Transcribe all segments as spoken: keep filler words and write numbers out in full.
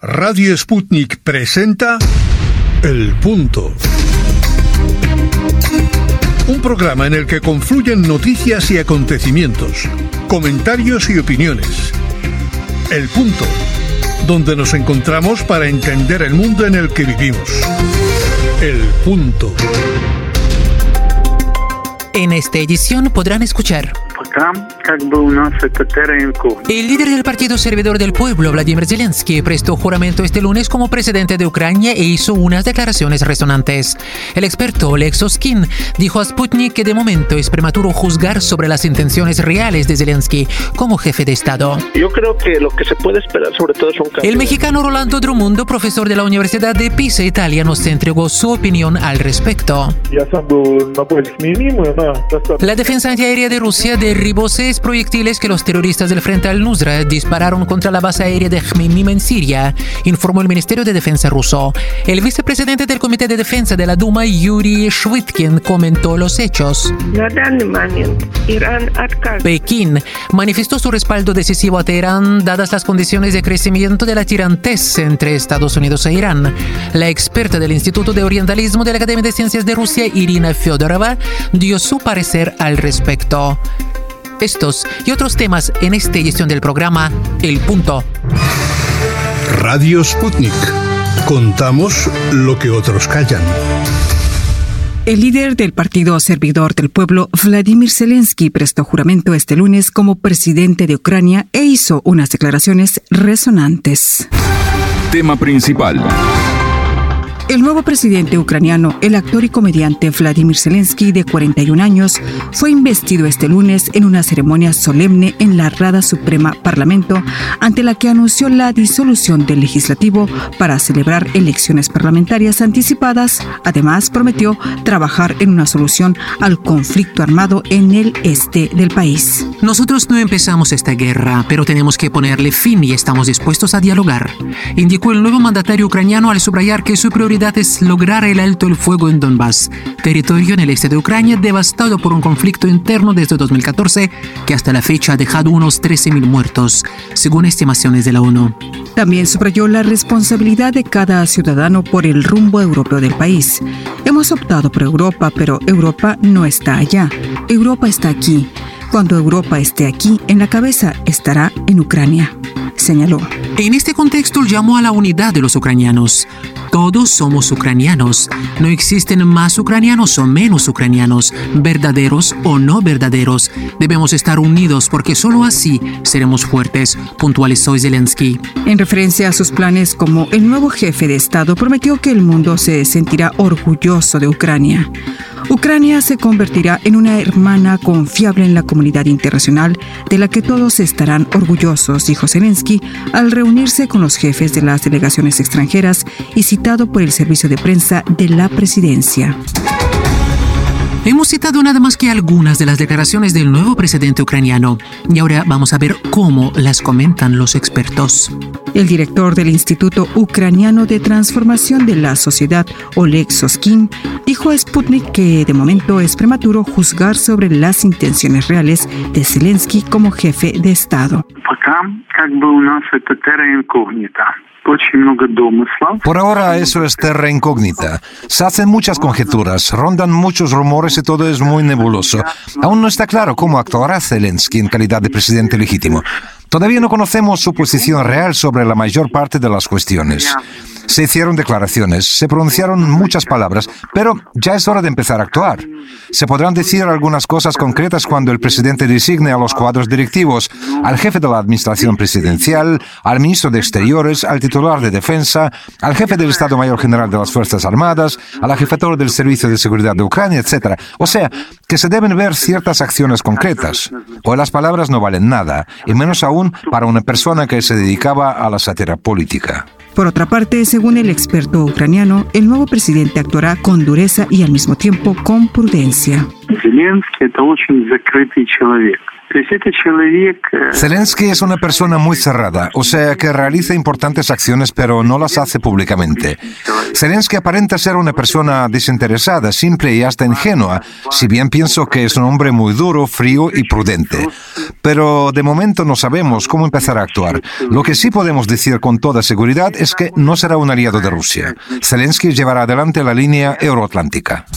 Radio Sputnik presenta El Punto. Un programa en el que confluyen noticias y acontecimientos, comentarios y opiniones. El Punto, donde nos encontramos para entender el mundo en el que vivimos. El Punto. En esta edición podrán escuchar: el líder del Partido Servidor del Pueblo, Vladimir Zelensky, prestó juramento este lunes como presidente de Ucrania e hizo unas declaraciones resonantes. El experto Oleg Soskin dijo a Sputnik que de momento es prematuro juzgar sobre las intenciones reales de Zelensky como jefe de Estado. Yo creo que lo que se puede esperar sobre todo es un cambio. El mexicano Rolando Drummond, profesor de la Universidad de Pisa, Italia, nos entregó su opinión al respecto. La defensa antiaérea de Rusia derribó seis proyectiles que los terroristas del Frente al-Nusra dispararon contra la base aérea de Khmeimim en Siria, informó el Ministerio de Defensa ruso. El vicepresidente del Comité de Defensa de la Duma, Yuri Shvitkin, comentó los hechos. Pekín manifestó su respaldo decisivo a Teherán dadas las condiciones de crecimiento de la tirantez entre Estados Unidos e Irán. La experta del Instituto de Orientalismo de la Academia de Ciencias de Rusia, Irina Fyodorova, dio su parecer al respecto. Estos y otros temas en esta edición del programa El Punto. Radio Sputnik. Contamos lo que otros callan. El líder del Partido Servidor del Pueblo, Vladimir Zelensky, prestó juramento este lunes como presidente de Ucrania e hizo unas declaraciones resonantes. Tema principal. El nuevo presidente ucraniano, el actor y comediante Vladimir Zelensky, de cuarenta y un años, fue investido este lunes en una ceremonia solemne en la Rada Suprema Parlamento, ante la que anunció la disolución del legislativo para celebrar elecciones parlamentarias anticipadas. Además, prometió trabajar en una solución al conflicto armado en el este del país. Nosotros no empezamos esta guerra, pero tenemos que ponerle fin y estamos dispuestos a dialogar, indicó el nuevo mandatario ucraniano al subrayar que su prioridad es lograr el alto el fuego en Donbass, territorio en el este de Ucrania devastado por un conflicto interno desde dos mil catorce que hasta la fecha ha dejado unos trece mil muertos, según estimaciones de la ONU. También subrayó la responsabilidad de cada ciudadano por el rumbo europeo del país. Hemos optado por Europa, pero Europa no está allá. Europa está aquí. Cuando Europa esté aquí, en la cabeza estará en Ucrania, señaló. En este contexto llamó a la unidad de los ucranianos. Todos somos ucranianos. No existen más ucranianos o menos ucranianos, verdaderos o no verdaderos. Debemos estar unidos porque solo así seremos fuertes, puntualizó Zelensky. En referencia a sus planes como el nuevo jefe de Estado, prometió que el mundo se sentirá orgulloso de Ucrania. Ucrania se convertirá en una hermana confiable en la comunidad internacional de la que todos estarán orgullosos, dijo Zelensky al reunirse con los jefes de las delegaciones extranjeras y citado por el servicio de prensa de la presidencia. Hemos citado nada más que algunas de las declaraciones del nuevo presidente ucraniano y ahora vamos a ver cómo las comentan los expertos. El director del Instituto Ucraniano de Transformación de la Sociedad, Oleg Soskin, dijo a Sputnik que de momento es prematuro juzgar sobre las intenciones reales de Zelensky como jefe de Estado. Por ahora eso es terra incógnita. Se hacen muchas conjeturas, rondan muchos rumores y todo es muy nebuloso. Aún no está claro cómo actuará Zelensky en calidad de presidente legítimo. Todavía no conocemos su posición real sobre la mayor parte de las cuestiones. Se hicieron declaraciones, se pronunciaron muchas palabras, pero ya es hora de empezar a actuar. Se podrán decir algunas cosas concretas cuando el presidente designe a los cuadros directivos, al jefe de la administración presidencial, al ministro de Exteriores, al titular de Defensa, al jefe del Estado Mayor General de las Fuerzas Armadas, a la jefatura del Servicio de Seguridad de Ucrania, etcétera. O sea, que se deben ver ciertas acciones concretas. Hoy las palabras no valen nada, y menos aún para una persona que se dedicaba a la sátira política. Por otra parte, según el experto ucraniano, el nuevo presidente actuará con dureza y al mismo tiempo con prudencia. Zelensky es una persona muy cerrada, o sea que realiza importantes acciones pero no las hace públicamente. Zelensky aparenta ser una persona desinteresada, simple y hasta ingenua, si bien pienso que es un hombre muy duro, frío y prudente. Pero de momento no sabemos cómo empezar a actuar. Lo que sí podemos decir con toda seguridad es que no será un aliado de Rusia. Zelensky llevará adelante la línea euroatlántica.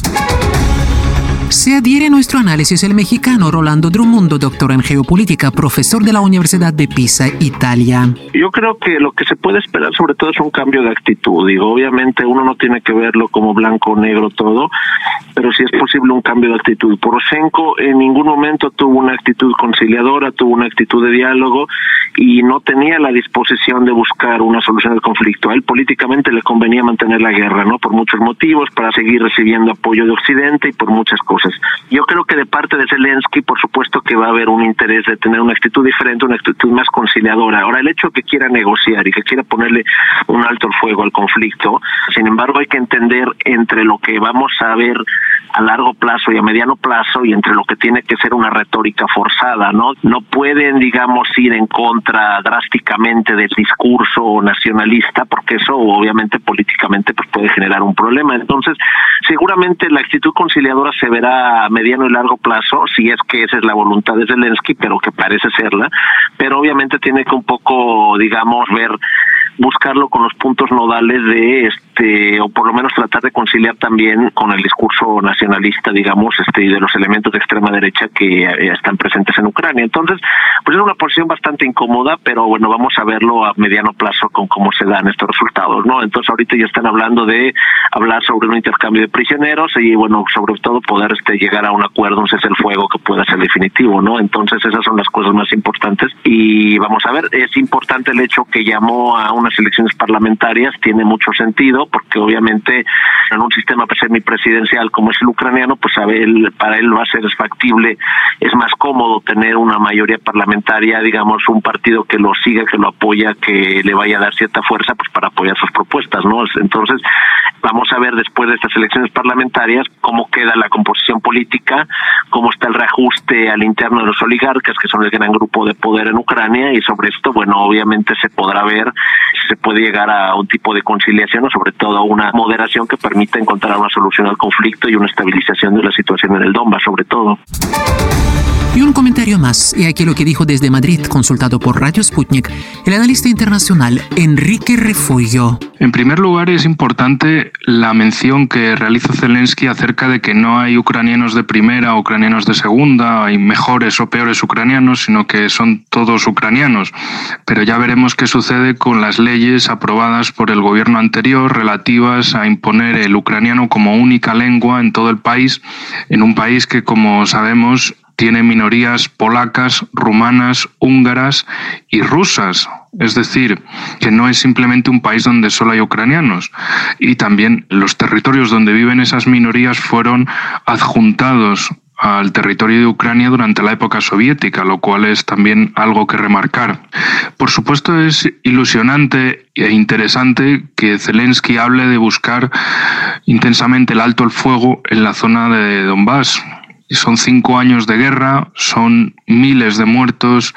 Se adhiere a nuestro análisis el mexicano Rolando Drumundo, doctor en geopolítica, profesor de la Universidad de Pisa, Italia. Yo creo que lo que se puede esperar sobre todo es un cambio de actitud. Digo, obviamente uno no tiene que verlo como blanco o negro todo, pero sí es posible un cambio de actitud. Poroshenko en ningún momento tuvo una actitud conciliadora, tuvo una actitud de diálogo y no tenía la disposición de buscar una solución al conflicto. A él políticamente le convenía mantener la guerra, ¿no? Por muchos motivos, para seguir recibiendo apoyo de Occidente y por muchas cosas. Yo creo que de parte de Zelensky, por supuesto que va a haber un interés de tener una actitud diferente, una actitud más conciliadora. Ahora, el hecho de que quiera negociar y que quiera ponerle un alto el fuego al conflicto, sin embargo, hay que entender entre lo que vamos a ver a largo plazo y a mediano plazo y entre lo que tiene que ser una retórica forzada, ¿no? No pueden, digamos, ir en contra drásticamente del discurso nacionalista, porque eso obviamente políticamente pues puede generar un problema. Entonces, seguramente la actitud conciliadora se verá a mediano y largo plazo, si es que esa es la voluntad de Zelensky, pero que parece serla, pero obviamente tiene que un poco, digamos, ver buscarlo con los puntos nodales de este, o por lo menos tratar de conciliar también con el discurso nacionalista, digamos, este, y de los elementos de extrema derecha que eh, están presentes en Ucrania. Entonces, pues es una posición bastante incómoda, pero bueno, vamos a verlo a mediano plazo con cómo se dan estos resultados, ¿no? Entonces ahorita ya están hablando de hablar sobre un intercambio de prisioneros y bueno, sobre todo poder este, llegar a un acuerdo, un cese el fuego que pueda ser definitivo, ¿no? Entonces esas son las cosas más importantes y vamos a ver, es importante el hecho que llamó a una elecciones parlamentarias, tiene mucho sentido porque obviamente en un sistema semipresidencial como es el ucraniano, pues a él, para él va a ser factible, es más cómodo tener una mayoría parlamentaria, digamos, un partido que lo siga, que lo apoya, que le vaya a dar cierta fuerza pues para apoyar sus propuestas, ¿no? Entonces, vamos a ver después de estas elecciones parlamentarias cómo queda la composición política, cómo está el reajuste al interno de los oligarcas, que son el gran grupo de poder en Ucrania, y sobre esto, bueno, obviamente se podrá ver si se puede llegar a un tipo de conciliación o sobre todo a una moderación que permita encontrar una solución al conflicto y una estabilización de la situación en el Donbass, sobre todo. Y un comentario más, y aquí lo que dijo desde Madrid, consultado por Radio Sputnik, el analista internacional Enrique Refollo. En primer lugar, es importante la mención que realiza Zelensky acerca de que no hay ucranianos de primera o ucranianos de segunda, hay mejores o peores ucranianos, sino que son todos ucranianos. Pero ya veremos qué sucede con las leyes aprobadas por el gobierno anterior relativas a imponer el ucraniano como única lengua en todo el país, en un país que, como sabemos, tiene minorías polacas, rumanas, húngaras y rusas. Es decir, que no es simplemente un país donde solo hay ucranianos. Y también los territorios donde viven esas minorías fueron adjuntados al territorio de Ucrania durante la época soviética, lo cual es también algo que remarcar. Por supuesto, es ilusionante e interesante que Zelensky hable de buscar intensamente el alto el fuego en la zona de Donbass. Son cinco años de guerra, son miles de muertos,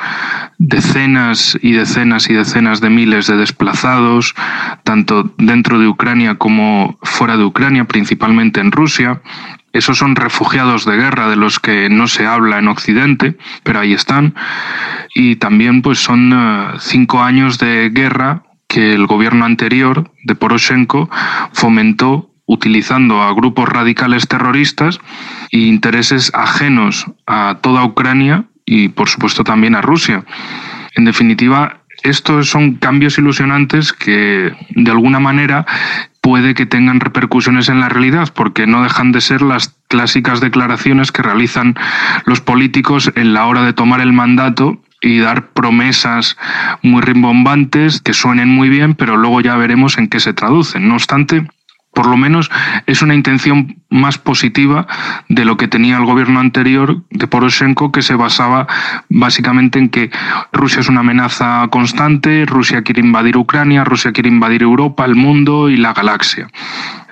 decenas y decenas y decenas de miles de desplazados, tanto dentro de Ucrania como fuera de Ucrania, principalmente en Rusia. Esos son refugiados de guerra de los que no se habla en Occidente, pero ahí están. Y también pues son uh, cinco años de guerra que el gobierno anterior de Poroshenko fomentó utilizando a grupos radicales terroristas e intereses ajenos a toda Ucrania y, por supuesto, también a Rusia. En definitiva, estos son cambios ilusionantes que, de alguna manera, puede que tengan repercusiones en la realidad, porque no dejan de ser las clásicas declaraciones que realizan los políticos en la hora de tomar el mandato y dar promesas muy rimbombantes que suenen muy bien, pero luego ya veremos en qué se traducen. No obstante, por lo menos es una intención más positiva de lo que tenía el gobierno anterior de Poroshenko, que se basaba básicamente en que Rusia es una amenaza constante, Rusia quiere invadir Ucrania, Rusia quiere invadir Europa, el mundo y la galaxia.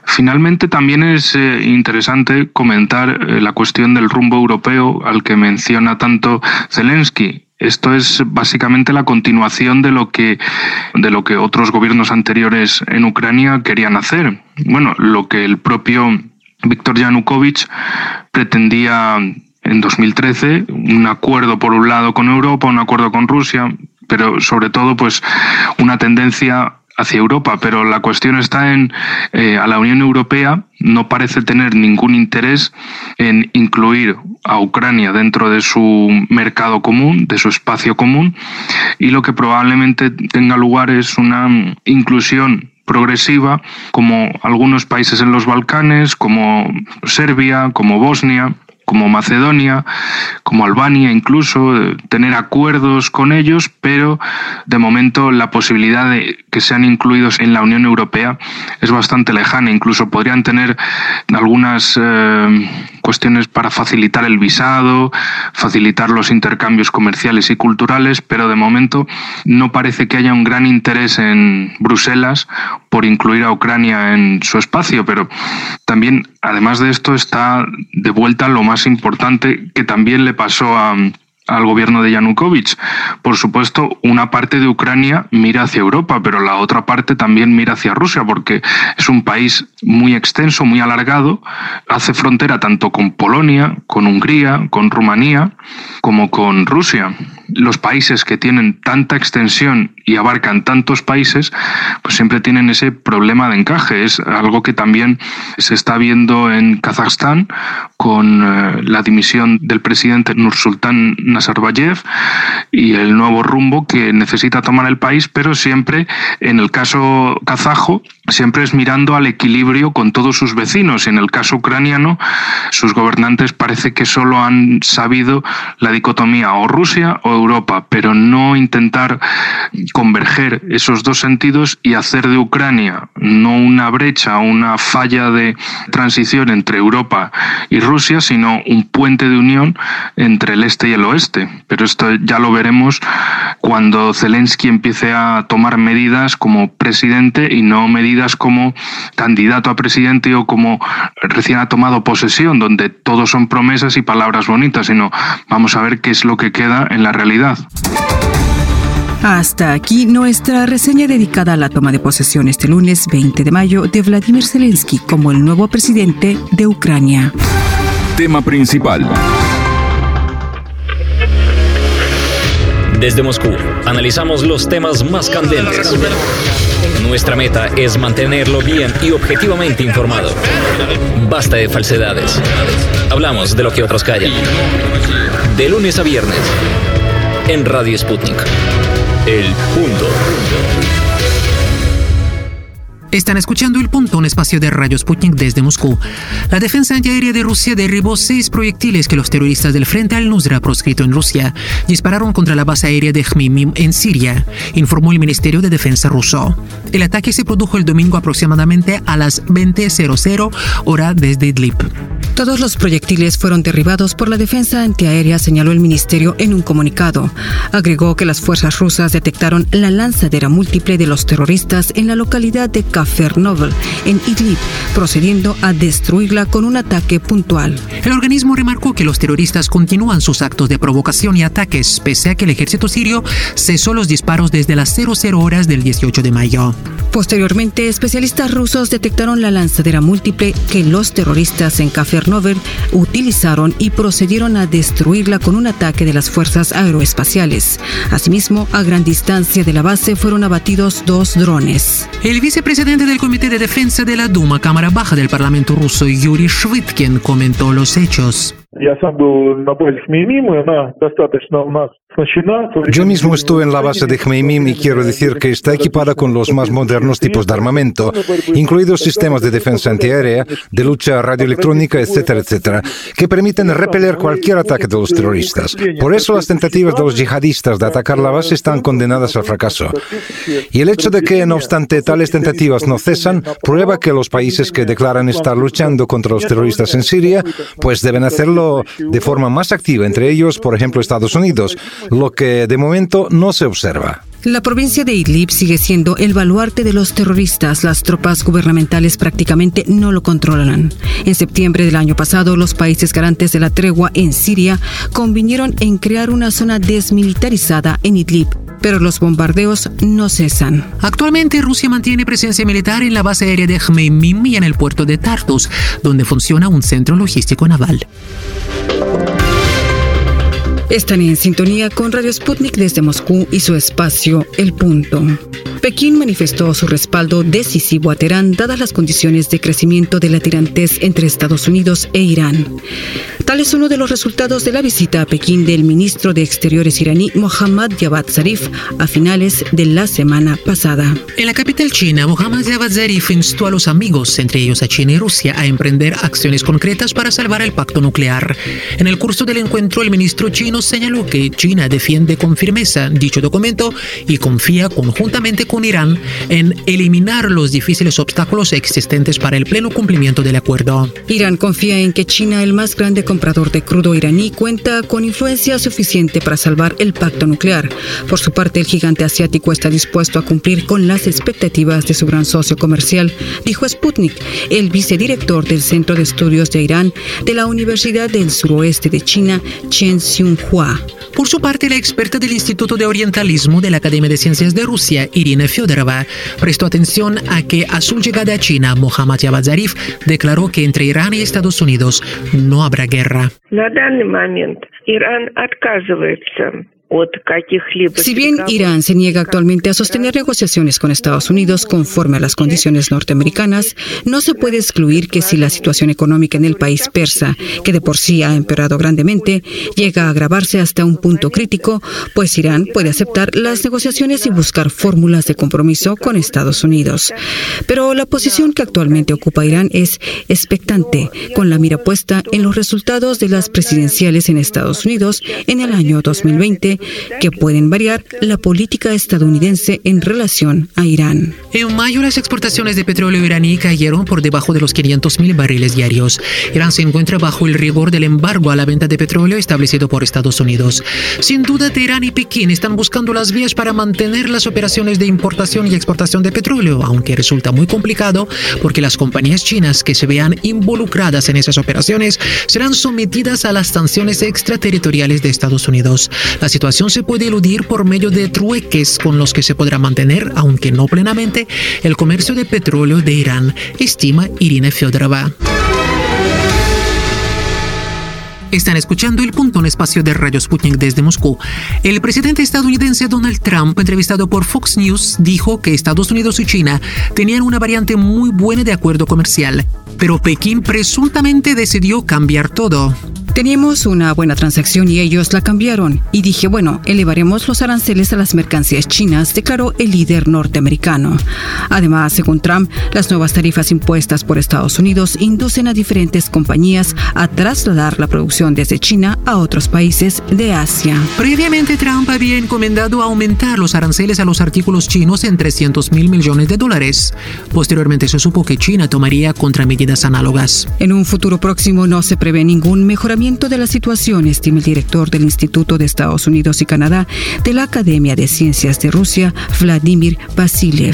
Finalmente, también es eh, interesante comentar eh, la cuestión del rumbo europeo al que menciona tanto Zelensky. Esto es básicamente la continuación de lo que de lo que otros gobiernos anteriores en Ucrania querían hacer. Bueno, lo que el propio Víctor Yanukovych pretendía en dos mil trece, un acuerdo por un lado con Europa, un acuerdo con Rusia, pero sobre todo pues una tendencia hacia Europa, pero la cuestión está en eh, a la Unión Europea no parece tener ningún interés en incluir a Ucrania dentro de su mercado común, de su espacio común, y lo que probablemente tenga lugar es una inclusión progresiva, como algunos países en los Balcanes, como Serbia, como Bosnia, como Macedonia, como Albania incluso, tener acuerdos con ellos, pero de momento la posibilidad de que sean incluidos en la Unión Europea es bastante lejana. Incluso podrían tener algunas eh, cuestiones para facilitar el visado, facilitar los intercambios comerciales y culturales, pero de momento no parece que haya un gran interés en Bruselas por incluir a Ucrania en su espacio, pero también, además de esto, está de vuelta lo más importante que también le pasó a, al gobierno de Yanukovych. Por supuesto, una parte de Ucrania mira hacia Europa, pero la otra parte también mira hacia Rusia, porque es un país muy extenso, muy alargado, hace frontera tanto con Polonia, con Hungría, con Rumanía, como con Rusia. Los países que tienen tanta extensión y abarcan tantos países, pues siempre tienen ese problema de encaje. Es algo que también se está viendo en Kazajstán con eh, la dimisión del presidente Nursultán Nazarbayev y el nuevo rumbo que necesita tomar el país, pero siempre, en el caso kazajo, siempre es mirando al equilibrio con todos sus vecinos. En el caso ucraniano, sus gobernantes parece que solo han sabido la dicotomía o Rusia o Europa, pero no intentar converger esos dos sentidos y hacer de Ucrania no una brecha, una falla de transición entre Europa y Rusia, sino un puente de unión entre el este y el oeste. Pero esto ya lo veremos cuando Zelensky empiece a tomar medidas como presidente y no medidas como candidato a presidente o como recién ha tomado posesión, donde todo son promesas y palabras bonitas, sino vamos a ver qué es lo que queda en la realidad. Hasta aquí nuestra reseña dedicada a la toma de posesión este lunes veinte de mayo de Vladimir Zelensky como el nuevo presidente de Ucrania. Tema principal. Desde Moscú, analizamos los temas más candentes. Nuestra meta es mantenerlo bien y objetivamente informado. Basta de falsedades. Hablamos de lo que otros callan. De lunes a viernes, en Radio Sputnik. El Punto. Están escuchando El Punto, un espacio de Radio Sputnik desde Moscú. La defensa antiaérea de Rusia derribó seis proyectiles que los terroristas del Frente al-Nusra, proscrito en Rusia, dispararon contra la base aérea de Khmeimim en Siria, informó el Ministerio de Defensa ruso. El ataque se produjo el domingo aproximadamente a las veinte horas hora desde Idlib. Todos los proyectiles fueron derribados por la defensa antiaérea, señaló el ministerio en un comunicado. Agregó que las fuerzas rusas detectaron la lanzadera múltiple de los terroristas en la localidad de Kafernovel, en Idlib, procediendo a destruirla con un ataque puntual. El organismo remarcó que los terroristas continúan sus actos de provocación y ataques, pese a que el ejército sirio cesó los disparos desde las cero cero horas del dieciocho de mayo. Posteriormente, especialistas rusos detectaron la lanzadera múltiple que los terroristas en Kafernovel utilizaron y procedieron a destruirla con un ataque de las fuerzas aeroespaciales. Asimismo, a gran distancia de la base fueron abatidos dos drones. El vicepresidente del Comité de Defensa de la Duma, Cámara Baja del Parlamento ruso, Yuri Shvitkin, comentó los hechos. Yo mismo estuve en la base de Khmeimim y quiero decir que está equipada con los más modernos tipos de armamento, incluidos sistemas de defensa antiaérea, de lucha radioelectrónica, etcétera, etcétera, que permiten repeler cualquier ataque de los terroristas. Por eso las tentativas de los yihadistas de atacar la base están condenadas al fracaso. Y el hecho de que, no obstante, tales tentativas no cesan, prueba que los países que declaran estar luchando contra los terroristas en Siria, pues deben hacerlo de forma más activa, entre ellos, por ejemplo, Estados Unidos, lo que de momento no se observa. La provincia de Idlib sigue siendo el baluarte de los terroristas. Las tropas gubernamentales prácticamente no lo controlan. En septiembre del año pasado, los países garantes de la tregua en Siria convinieron en crear una zona desmilitarizada en Idlib, pero los bombardeos no cesan. Actualmente Rusia mantiene presencia militar en la base aérea de Khmeimim y en el puerto de Tartus, donde funciona un centro logístico naval. Están en sintonía con Radio Sputnik desde Moscú y su espacio El Punto. Pekín manifestó su respaldo decisivo a Teherán dadas las condiciones de crecimiento de la tirantez entre Estados Unidos e Irán. Tal es uno de los resultados de la visita a Pekín del ministro de Exteriores iraní Mohammad Javad Zarif a finales de la semana pasada. En la capital china, Mohammad Javad Zarif instó a los amigos, entre ellos a China y Rusia, a emprender acciones concretas para salvar el pacto nuclear. En el curso del encuentro, el ministro chino señaló que China defiende con firmeza dicho documento y confía conjuntamente con Irán en eliminar los difíciles obstáculos existentes para el pleno cumplimiento del acuerdo. Irán confía en que China, el más grande comprador de crudo iraní, cuenta con influencia suficiente para salvar el pacto nuclear. Por su parte, el gigante asiático está dispuesto a cumplir con las expectativas de su gran socio comercial, dijo Sputnik, el vicedirector del Centro de Estudios de Irán de la Universidad del Suroeste de China, Chen Xiunhua. Por su parte, la experta del Instituto de Orientalismo de la Academia de Ciencias de Rusia, Irina Fyodorova, prestó atención a que a su llegada a China, Mohammad Javad Zarif declaró que entre Irán y Estados Unidos no habrá guerra. Si bien Irán se niega actualmente a sostener negociaciones con Estados Unidos conforme a las condiciones norteamericanas, no se puede excluir que si la situación económica en el país persa, que de por sí ha empeorado grandemente, llega a agravarse hasta un punto crítico, pues Irán puede aceptar las negociaciones y buscar fórmulas de compromiso con Estados Unidos. Pero la posición que actualmente ocupa Irán es expectante, con la mira puesta en los resultados de las presidenciales en Estados Unidos en el año dos mil veinte, que pueden variar la política estadounidense en relación a Irán. En mayo, las exportaciones de petróleo iraní cayeron por debajo de los quinientos mil barriles diarios. Irán se encuentra bajo el rigor del embargo a la venta de petróleo establecido por Estados Unidos. Sin duda, Teherán y Pekín están buscando las vías para mantener las operaciones de importación y exportación de petróleo, aunque resulta muy complicado porque las compañías chinas que se vean involucradas en esas operaciones serán sometidas a las sanciones extraterritoriales de Estados Unidos. La situación se puede eludir por medio de trueques con los que se podrá mantener, aunque no plenamente, el comercio de petróleo de Irán, estima Irina Fyodorova. Están escuchando El Punto, un espacio de Radio Sputnik desde Moscú. El presidente estadounidense Donald Trump, entrevistado por Fox News, dijo que Estados Unidos y China tenían una variante muy buena de acuerdo comercial, pero Pekín presuntamente decidió cambiar todo. Teníamos una buena transacción y ellos la cambiaron. Y dije, bueno, elevaremos los aranceles a las mercancías chinas, declaró el líder norteamericano. Además, según Trump, las nuevas tarifas impuestas por Estados Unidos inducen a diferentes compañías a trasladar la producción desde China a otros países de Asia. Previamente, Trump había encomendado aumentar los aranceles a los artículos chinos en trescientos mil millones de dólares. Posteriormente, se supo que China tomaría contramedidas análogas. En un futuro próximo no se prevé ningún mejoramiento de la situación, estima el director del Instituto de Estados Unidos y Canadá de la Academia de Ciencias de Rusia, Vladimir Vasiliev.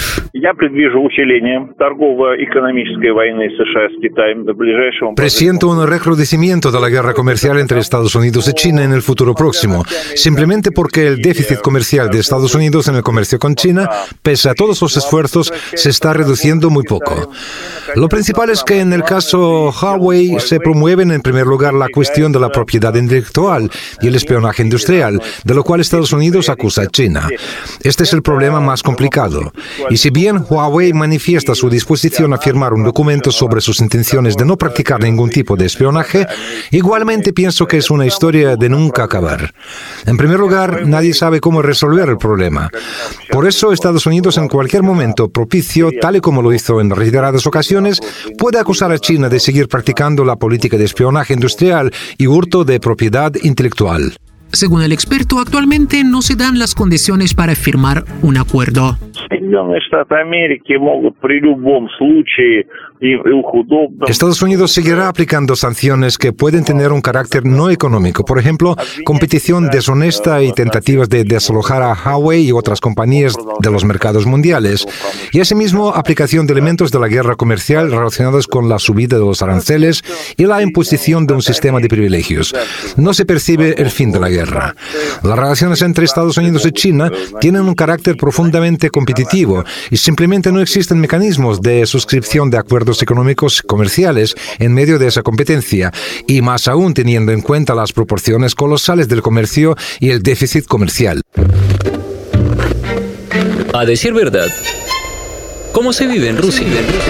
Presiento un recrudecimiento de la guerra comercial entre Estados Unidos y China en el futuro próximo, simplemente porque el déficit comercial de Estados Unidos en el comercio con China, pese a todos los esfuerzos, se está reduciendo muy poco. Lo principal es que en el caso Huawei se promueven en primer lugar la cuestión de la propiedad intelectual y el espionaje industrial, de lo cual Estados Unidos acusa a China. Este es el problema más complicado. Y si bien Huawei manifiesta su disposición a firmar un documento sobre sus intenciones de no practicar ningún tipo de espionaje, igualmente pienso que es una historia de nunca acabar. En primer lugar, nadie sabe cómo resolver el problema. Por eso, Estados Unidos en cualquier momento propicio, tal y como lo hizo en reiteradas ocasiones, puede acusar a China de seguir practicando la política de espionaje industrial y hurto de propiedad intelectual. Según el experto, actualmente no se dan las condiciones para firmar un acuerdo. Estados Unidos seguirá aplicando sanciones que pueden tener un carácter no económico, por ejemplo, competición deshonesta y tentativas de desalojar a Huawei y otras compañías de los mercados mundiales, y asimismo aplicación de elementos de la guerra comercial relacionados con la subida de los aranceles y la imposición de un sistema de privilegios. No se percibe el fin de la guerra. Las relaciones entre Estados Unidos y China tienen un carácter profundamente competitivo y simplemente no existen mecanismos de suscripción de acuerdos económicos comerciales en medio de esa competencia, y más aún teniendo en cuenta las proporciones colosales del comercio y el déficit comercial. A decir verdad, ¿cómo se vive en Rusia?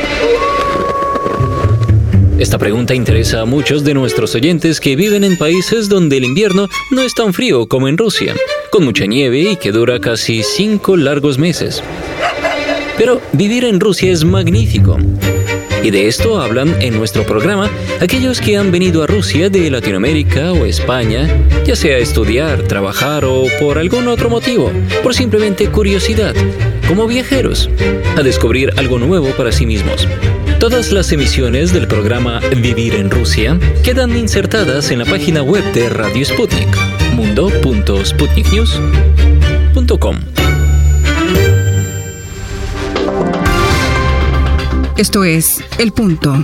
Esta pregunta interesa a muchos de nuestros oyentes que viven en países donde el invierno no es tan frío como en Rusia, con mucha nieve y que dura casi cinco largos meses. Pero vivir en Rusia es magnífico. Y de esto hablan en nuestro programa aquellos que han venido a Rusia de Latinoamérica o España, ya sea a estudiar, trabajar o por algún otro motivo, por simplemente curiosidad, como viajeros, a descubrir algo nuevo para sí mismos. Todas las emisiones del programa Vivir en Rusia quedan insertadas en la página web de Radio Sputnik, mundo punto sputnik news punto com. Esto es El Punto.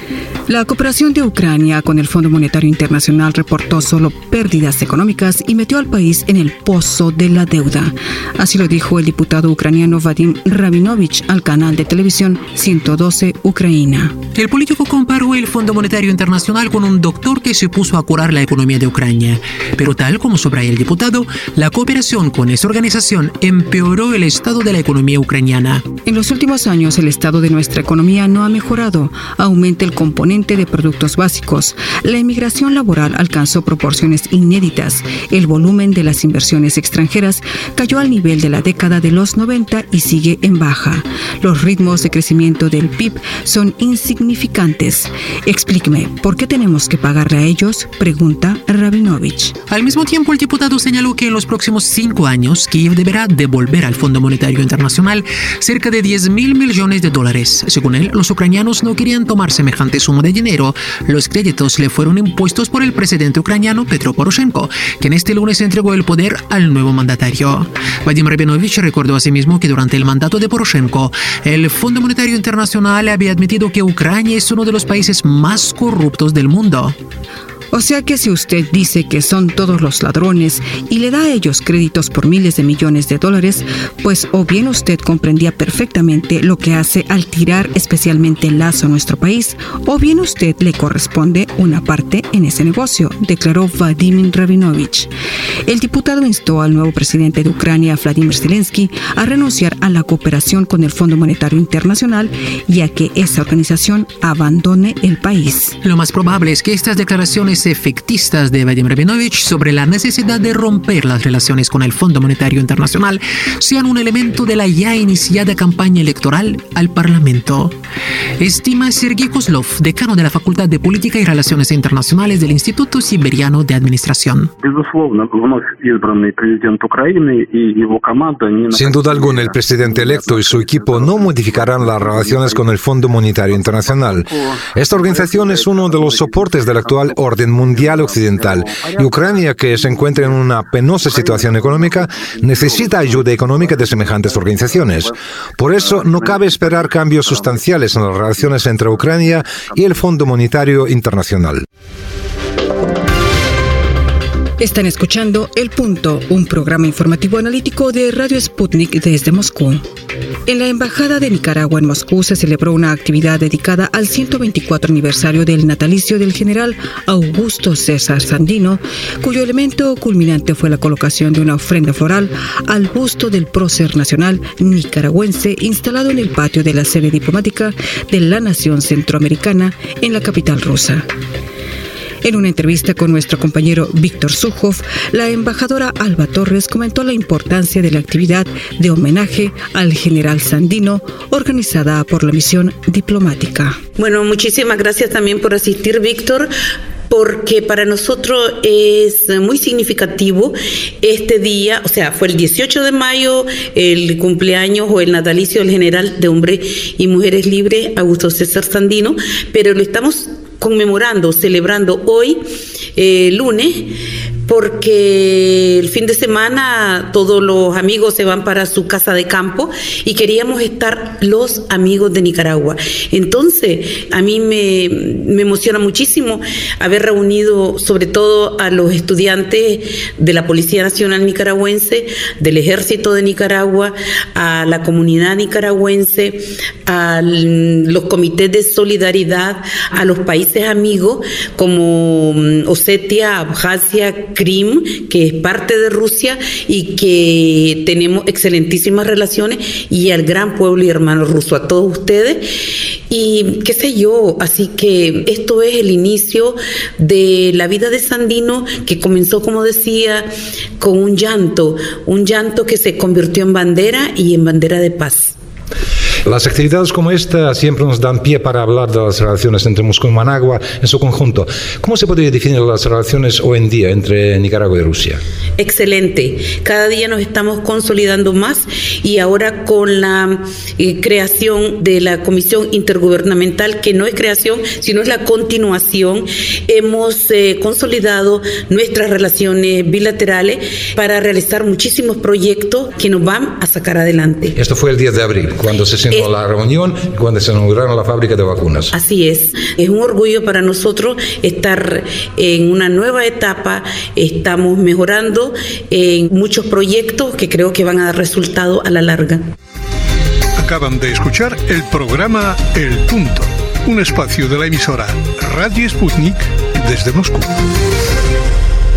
La cooperación de Ucrania con el Fondo Monetario Internacional reportó solo pérdidas económicas y metió al país en el pozo de la deuda. Así lo dijo el diputado ucraniano Vadim Rabinovich al canal de televisión ciento doce Ucrania. El político comparó el Fondo Monetario Internacional con un doctor que se puso a curar la economía de Ucrania. Pero tal como subraya el diputado, la cooperación con esa organización empeoró el estado de la economía ucraniana. En los últimos años, el estado de nuestra economía no ha mejorado. Aumenta el componente de productos básicos. La inmigración laboral alcanzó proporciones inéditas. El volumen de las inversiones extranjeras cayó al nivel de la década de los noventa y sigue en baja. Los ritmos de crecimiento del P I B son insignificantes. Explíqueme, ¿por qué tenemos que pagarle a ellos?, pregunta Rabinovich. Al mismo tiempo, el diputado señaló que en los próximos cinco años, Kiev deberá devolver al Fondo Monetario Internacional cerca de diez mil millones de dólares. Según él, los ucranianos no querían tomar semejante suma de dinero. Los créditos le fueron impuestos por el presidente ucraniano Petro Poroshenko, quien este lunes entregó el poder al nuevo mandatario. Vadim Rabinovich recordó asimismo que durante el mandato de Poroshenko, el Fondo Monetario Internacional había admitido que Ucrania es uno de los países más corruptos del mundo. O sea que si usted dice que son todos los ladrones y le da a ellos créditos por miles de millones de dólares, pues o bien usted comprendía perfectamente lo que hace al tirar especialmente el lazo a nuestro país, o bien usted le corresponde una parte en ese negocio, declaró Vladimir Rabinovich. El diputado instó al nuevo presidente de Ucrania, Vladimir Zelensky, a renunciar a la cooperación con el Fondo Monetario Internacional y a que esa organización abandone el país. Lo más probable es que estas declaraciones efectistas de Vadim Rabinovich sobre la necesidad de romper las relaciones con el Fondo Monetario Internacional sean un elemento de la ya iniciada campaña electoral al Parlamento. Estima Sergei Kozlov, decano de la Facultad de Política y Relaciones Internacionales del Instituto Siberiano de Administración. Sin duda alguna, el presidente electo y su equipo no modificarán las relaciones con el Fondo Monetario Internacional. Esta organización es uno de los soportes del actual orden mundial occidental, y Ucrania, que se encuentra en una penosa situación económica, necesita ayuda económica de semejantes organizaciones. Por eso, no cabe esperar cambios sustanciales en las relaciones entre Ucrania y el Fondo Monetario Internacional. Están escuchando El Punto, un programa informativo analítico de Radio Sputnik desde Moscú. En la Embajada de Nicaragua en Moscú se celebró una actividad dedicada al ciento veinticuatro aniversario del natalicio del general Augusto César Sandino, cuyo elemento culminante fue la colocación de una ofrenda floral al busto del prócer nacional nicaragüense instalado en el patio de la sede diplomática de la nación centroamericana en la capital rusa. En una entrevista con nuestro compañero Víctor Sukhov, la embajadora Alba Torres comentó la importancia de la actividad de homenaje al general Sandino organizada por la misión diplomática. Bueno, muchísimas gracias también por asistir, Víctor. porque para nosotros es muy significativo este día, o sea, fue el dieciocho de mayo, el cumpleaños o el natalicio del general de hombres y mujeres libres, Augusto César Sandino, pero lo estamos conmemorando, celebrando hoy, eh, lunes, porque el fin de semana todos los amigos se van para su casa de campo y queríamos estar los amigos de Nicaragua. Entonces, a mí me, me emociona muchísimo haber reunido sobre todo a los estudiantes de la Policía Nacional Nicaragüense, del Ejército de Nicaragua, a la comunidad nicaragüense, a los comités de solidaridad, a los países amigos como Osetia, Abjasia, Krim, que es parte de Rusia y que tenemos excelentísimas relaciones, y al gran pueblo y hermano ruso, a todos ustedes, y qué sé yo. Así que esto es el inicio de la vida de Sandino, que comenzó, como decía, con un llanto, un llanto que se convirtió en bandera y en bandera de paz. Las actividades como esta siempre nos dan pie para hablar de las relaciones entre Moscú y Managua en su conjunto. ¿Cómo se podría definir las relaciones hoy en día entre Nicaragua y Rusia? Excelente. Cada día nos estamos consolidando más, y ahora con la eh, creación de la Comisión Intergubernamental, que no es creación, sino es la continuación, hemos eh, consolidado nuestras relaciones bilaterales para realizar muchísimos proyectos que nos van a sacar adelante. Esto fue el diez de abril, cuando se sentó la reunión y cuando se inauguraron la fábrica de vacunas. Así es. Es un orgullo para nosotros estar en una nueva etapa. Estamos mejorando en muchos proyectos que creo que van a dar resultado a la larga. Acaban de escuchar el programa El Punto, un espacio de la emisora Radio Sputnik desde Moscú.